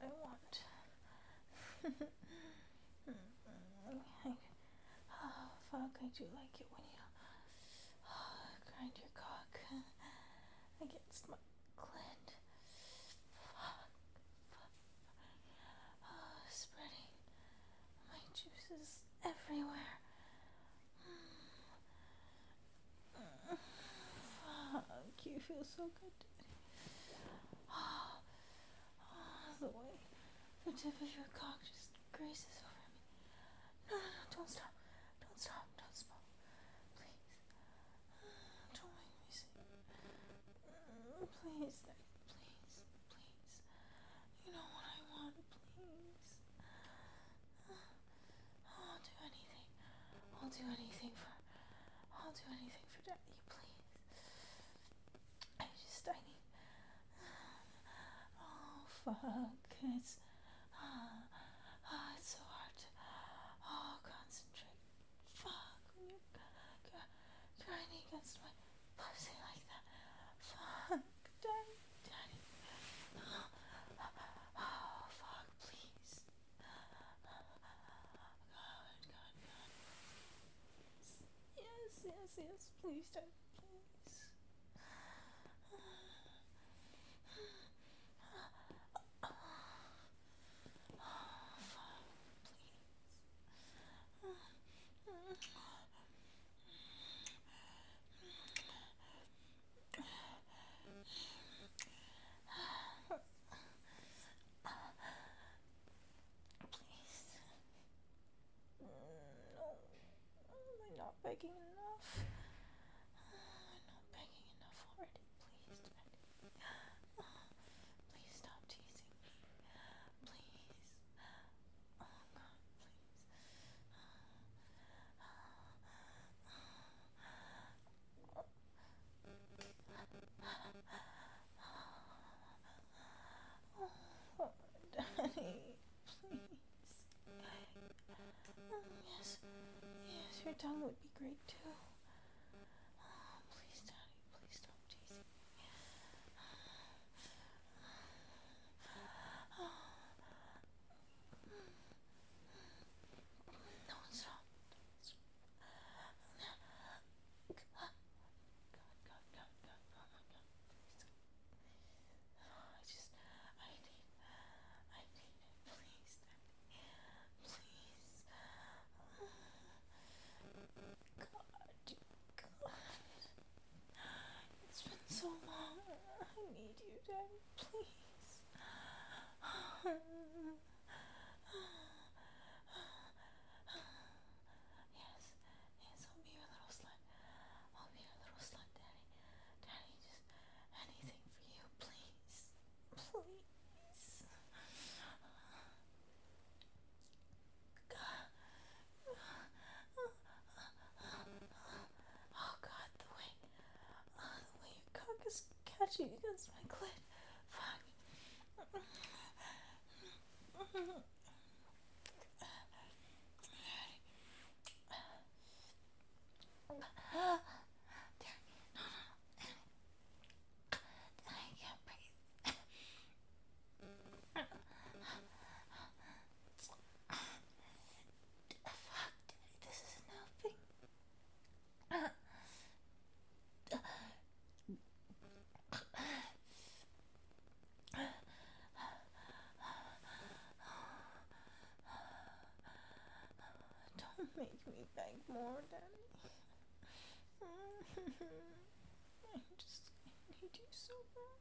I want. Oh, fuck, I do like it when you grind your cock against my clit. Spreading my juices everywhere. Fuck, you feel so good. The way the tip of your cock just graces over me. No, don't stop. Don't stop. Don't stop. Please. Don't make me sing. Please, Daddy. Please. Please. You know what I want. Please. I'll do anything. I'll do anything for Daddy. Please. I need. Oh, fuck. It's so hard to concentrate. Fuck, when you're grinding against my pussy like that. Fuck, Daddy. Oh, fuck, please. God. Yes, please, Daddy, please. No. Am I not begging enough? I'm not begging enough already. Please, Daddy. Please stop teasing me. Please. Oh, God, please. Oh, Daddy, please. Yes, your tongue would be great too. Oh, please, Daddy, please stop teasing me. No, stop. God. Oh my God, please. I need it, please, Daddy. Please. God. It's been so long. I need you, Daddy. Please. Yes, I'll be your little slut. Daddy. Daddy, just anything for you, please. Please. Oh, God, the way your cock is catching against my clit. Fuck. I can't breathe. Fuck, Daddy, this isn't helping. Don't make me beg more, Daddy. I need you so bad.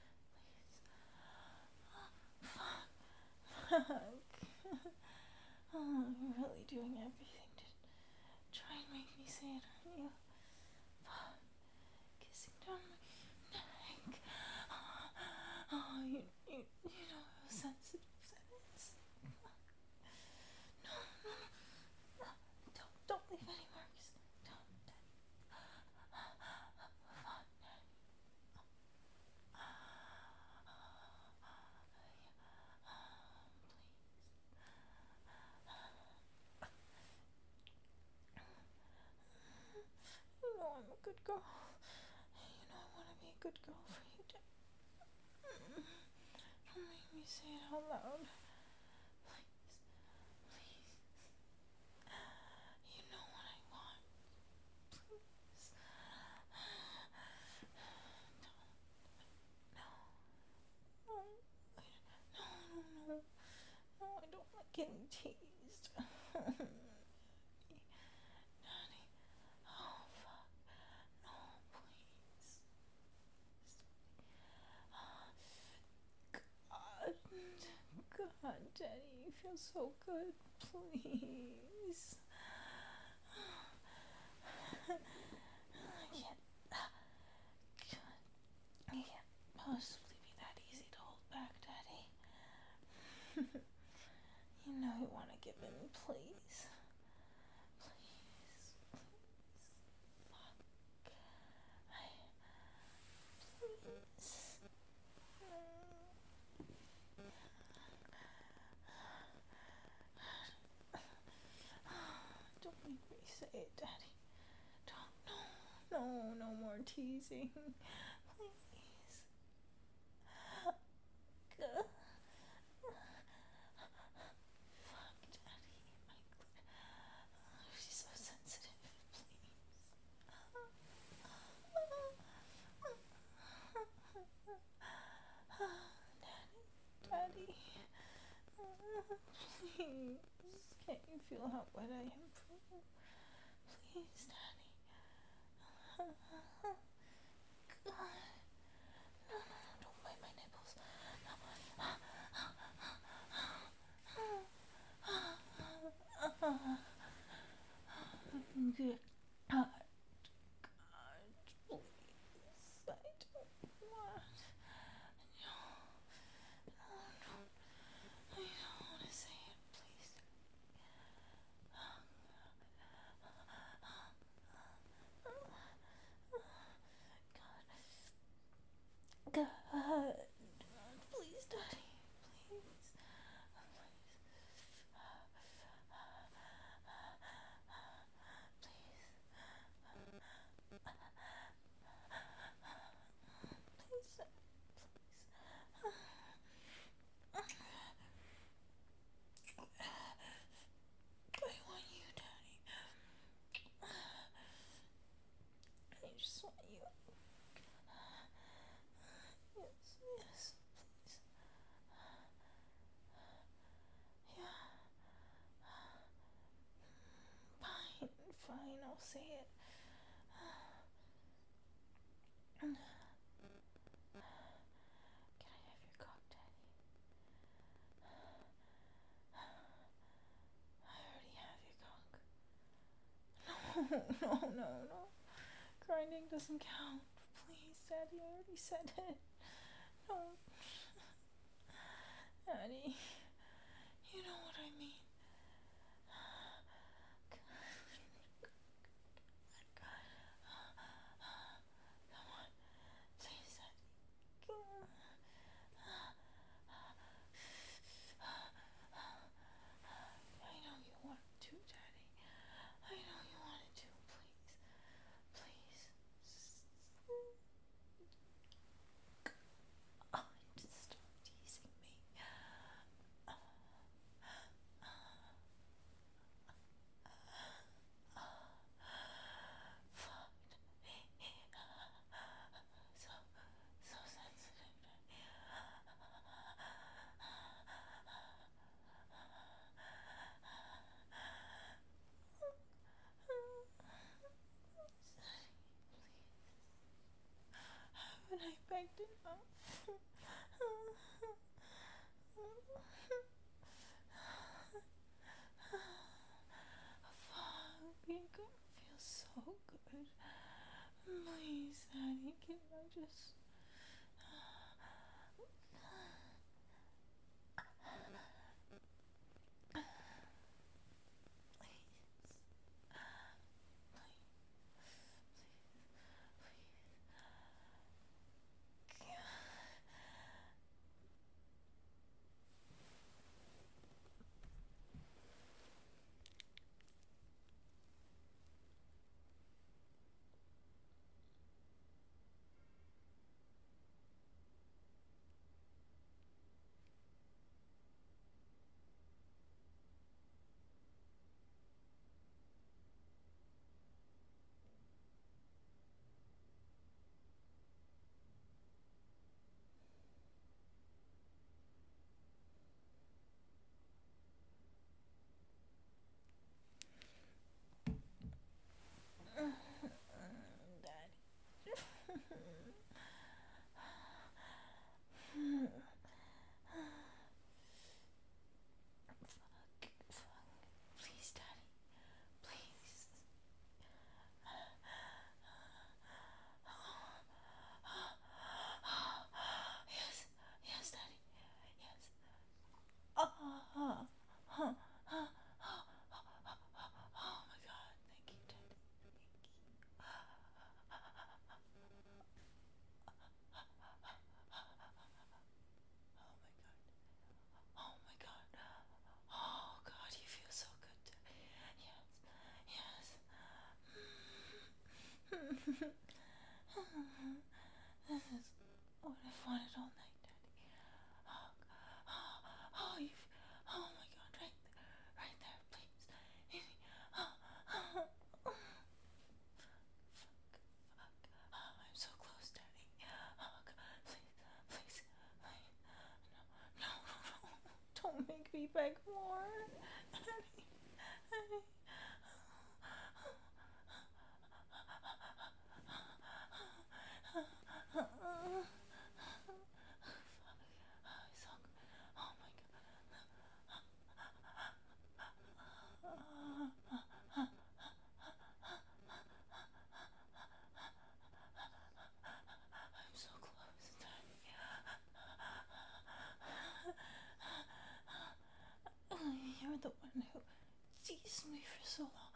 Please. Fuck. Oh, you're really doing everything to try and make me say it, aren't you? Fuck. Kissing down my neck. Oh, you know how sensitive that is. No. Don't leave any marks. Don't. You know I'm a good girl. You know I want to be a good girl for you, Dad. make me say it out loud. Please. Please. You know what I want. Please. No. No. No, I don't like getting teased. Daddy. Oh, fuck. No, please. God, Daddy, you feel so good. Please. I can't possibly be that easy to hold back, Daddy. You know you want to give in, please. Please. Fuck. Please. Don't make me say it, Daddy. Don't. No, no more teasing. Please. Fuck, Daddy. She's so sensitive. Please. Daddy. Please. Can't you feel how wet I am for you? Please, Daddy. God. No, don't bite my nipples. Good. God, please. I don't want. No. I don't want to say it, please. God. Please, Daddy. Please. Please. I want you, Daddy. I just want you. Yes, please. Yeah. Fine, I'll say it. Can I have your cock, Daddy? I already have your cock. No. Grinding doesn't count. Please, Daddy, I already said it. No. Daddy, you know what I mean. Come on, please, Daddy. I know you want to, Daddy. I know you wanted to. Please. Oh, just stop teasing me. This is what I've wanted all night, Daddy. Oh, oh, oh my God, right there, please. Oh, oh, oh. Oh, I'm so close, Daddy. Oh, God, please. No. Don't make me beg more. Daddy. Oh my God. I'm so close, Daddy. You're the one who teased me for so long.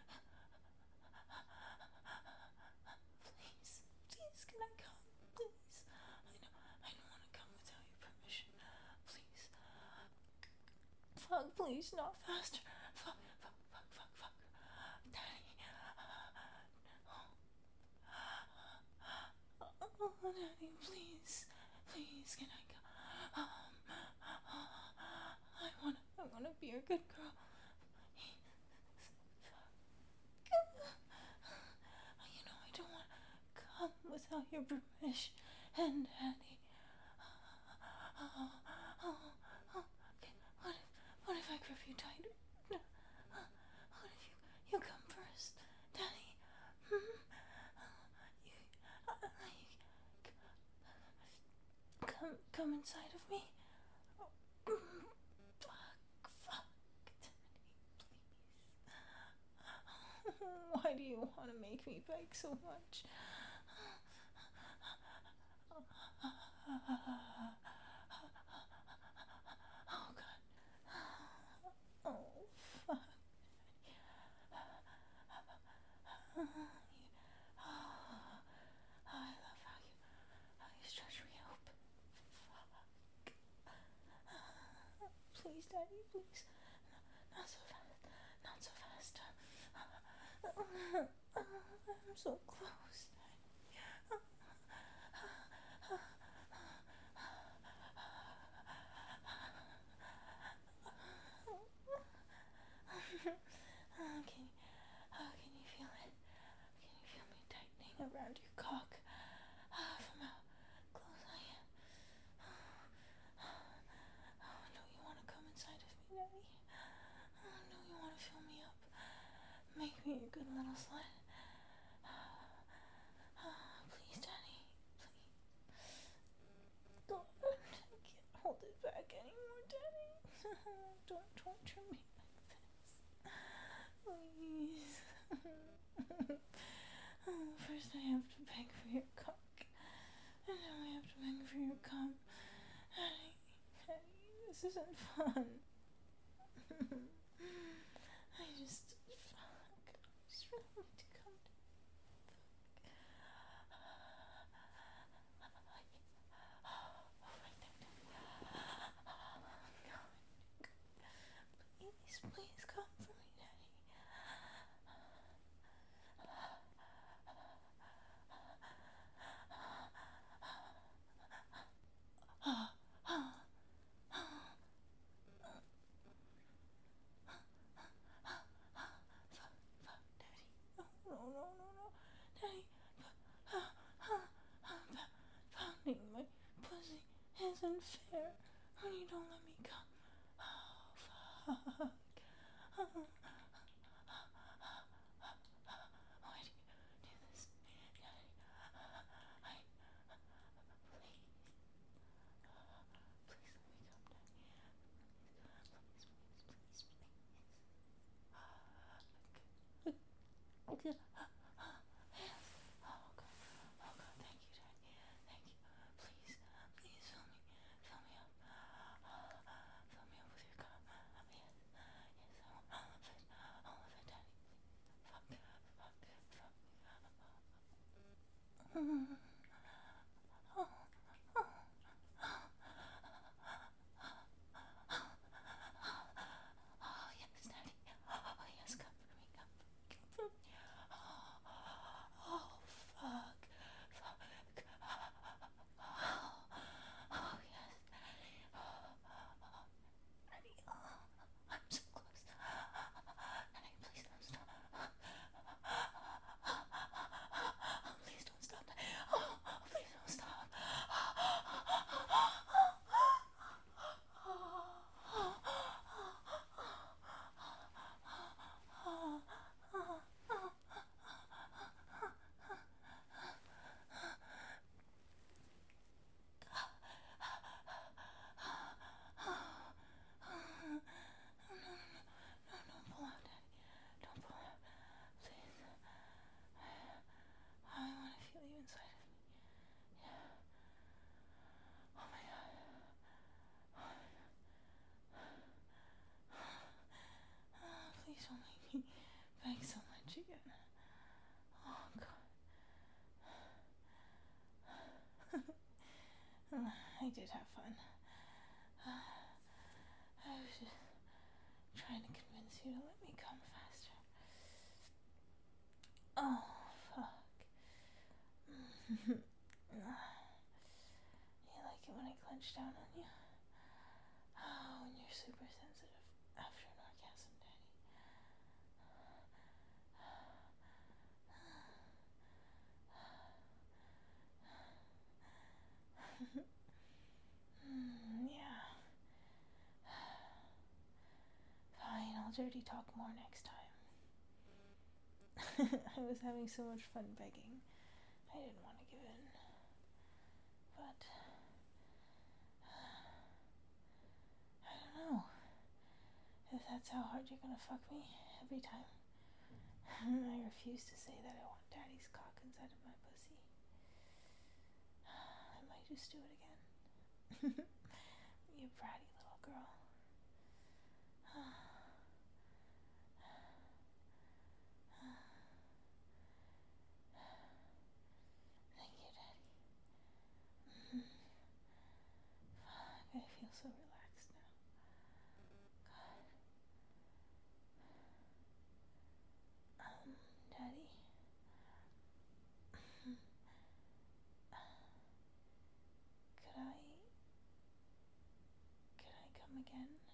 Please, can I come? Please. I don't want to come without your permission. Please. Fuck, please, not faster. Fuck. Daddy. Oh, Daddy, please. Please, can I come? I wanna be a good girl. I don't want to come without your permission, Daddy. Okay, what if I grip you tighter? What if you come first, Daddy? Come inside of me. Fuck, Daddy, please. Why do you want to make me beg so much? Oh God. Oh fuck. I love how you stretch me open. Fuck. Please, Daddy, please. Not so fast. I'm so close. Can you feel it? Can you feel me tightening around your cock? From how close I am. Don't you want to come inside of me, Daddy? Don't you want to fill me up? Make me a good little slut. Please, Daddy. Please. Don't. I can't hold it back anymore, Daddy. Don't torture me like this. Please. First I have to beg for your cock, and now I have to beg for your cum. Daddy, this isn't fun. I just really need to come to Please come for me, Daddy. No. Daddy, pounding my pussy isn't fair when you don't let me come. Oh, fuck. Why do you do this, Daddy? Please let me come, Daddy. Please. Oh God, thank you, Daddy. Thank you. Please fill me up. Fill me up with your cum. Yes, all of it, Daddy. Fuck. Oh yes, Daddy. Oh yes, come for me. Oh fuck. I did have fun. I was just trying to convince you to let me come faster. Oh, fuck. You like it when I clench down on you? Oh, when you're super sensitive after an orgasm, Daddy. Yeah. Fine, I'll dirty talk more next time. I was having so much fun begging. I didn't want to give in. But I don't know if that's how hard you're gonna fuck me every time. I refuse to say that I want Daddy's cock inside of my pussy. I might just do it again. You bratty little girl. Thank you, Daddy. Fuck, I feel so relaxed now. God. Daddy. Could I come again?